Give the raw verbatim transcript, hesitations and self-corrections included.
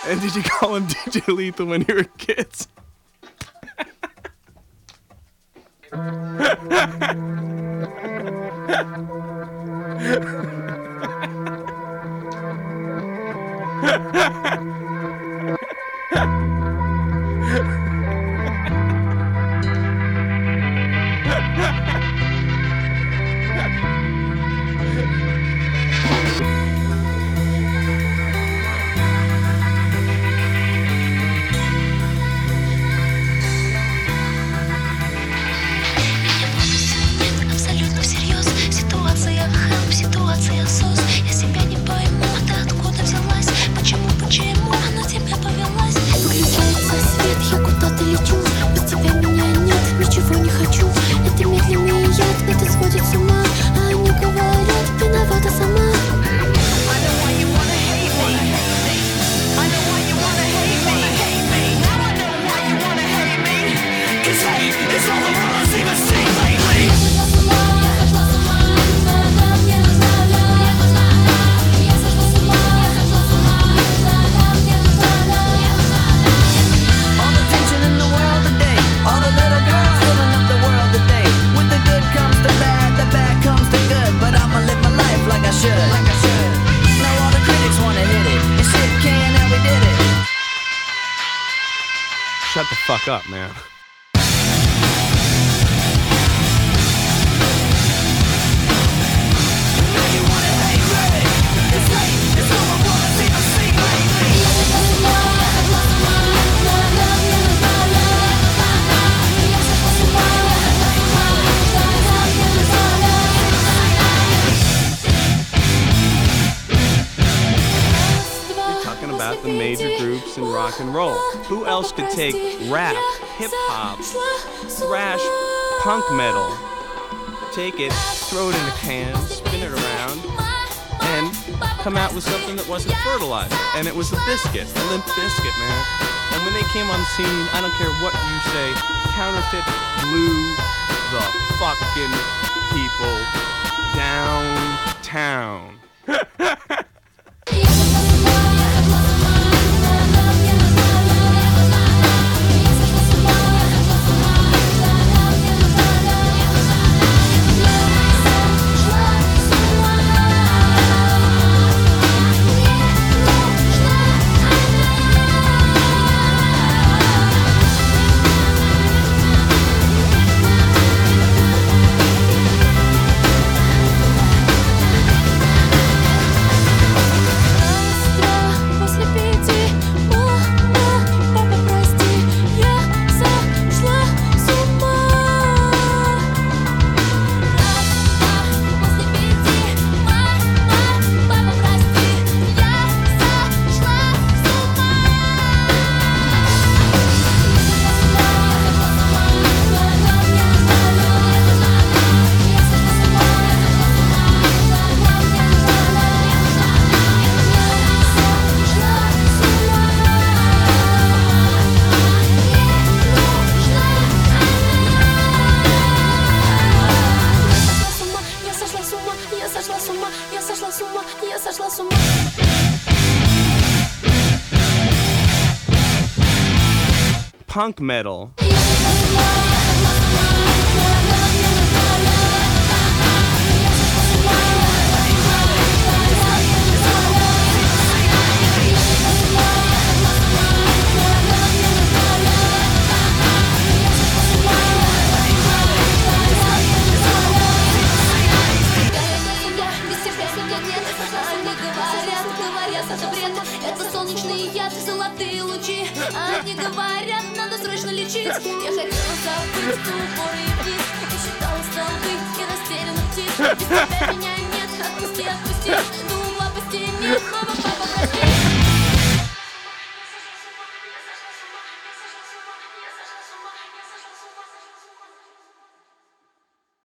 And did you call him D J Lethal when you were kids? Абсолютно всерьез. Ситуация help, ситуация сос. Я себя не пойму, ты откуда взялась? Почему, почему она тебя повелась? Выключается свет, я куда-то лечу. Без тебя меня нет, ничего не хочу. Это медленный яд, но ты сводит с ума. А они говорят, виновата сама. Shut the fuck up, man. Talking about the major groups in rock and roll. Who else could take rap, hip-hop, thrash, punk metal, take it, throw it in a can, spin it around, and come out with something that wasn't fertilized? And it was a biscuit, a Limp Bizkit, man. And when they came on the scene, I don't care what you say, Counterfeit blew the fucking people downtown. Punk metal. Это солнечные яд, золотые лучи. Они говорят, надо срочно лечить. Я хотела забыть упоры и вниз. Я считала столбы и растерянных птиц. Без тебя меня нет, отпусти, отпусти. Думала по стене,